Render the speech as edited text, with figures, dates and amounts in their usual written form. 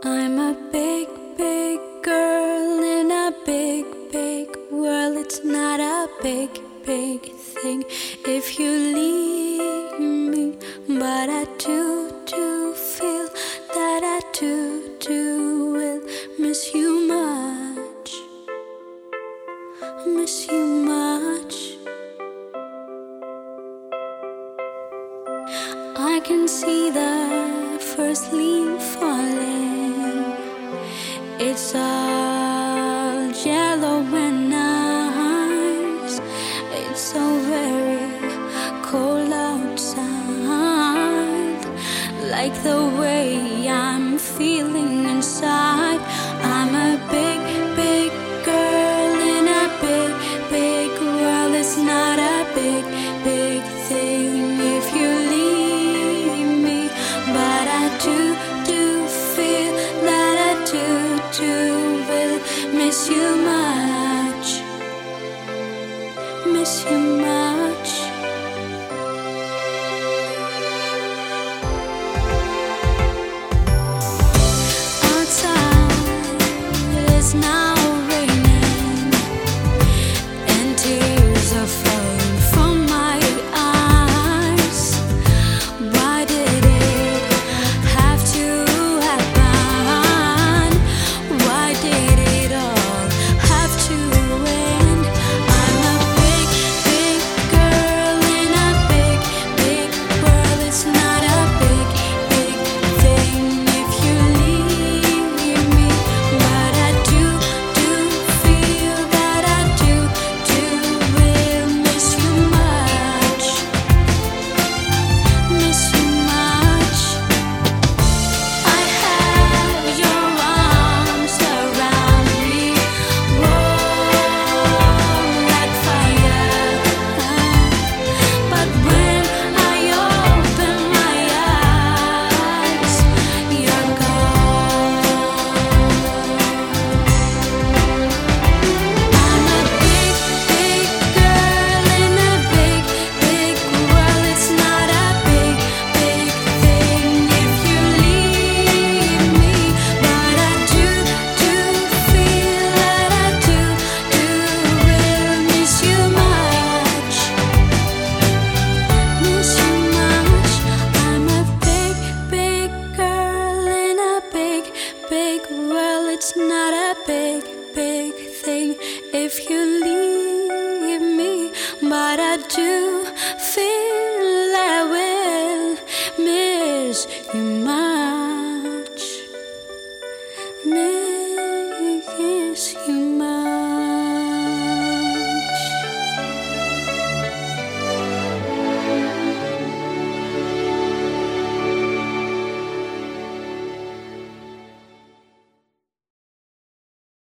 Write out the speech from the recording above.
I'm a big, big girl in a big, big world. It's not a big, big thing if you leave me, but I do feel that I do will miss you much, miss you much. I can see the first leaf falling. It's all yellow and nice. It's so very cold outside. Like the way I'm feeling inside. I'm a big, big girl in a big, big world. It's not a big, big thing if you leave me, but I do feel that I do will miss you much, miss you much. Outside it's now raining and tears are falling from my eyes. Why did it have to happen? Why did it all have to end? I'm a big, big girl in a big, big world. It's not a big, big thing if you leave me, but I do feel that I do will miss you much, miss you much. I have your arms around me, warm like fire. But when I open my eyes, you're gone. I'm a big, big girl in a big, big world. It's not a big, big thing if you leave me, but I do feel that I do will miss you much, miss you much. I'm a big, big girl in a big, big world. It's not a big, big thing if you leave me, but I do feel I will miss you much, miss you much.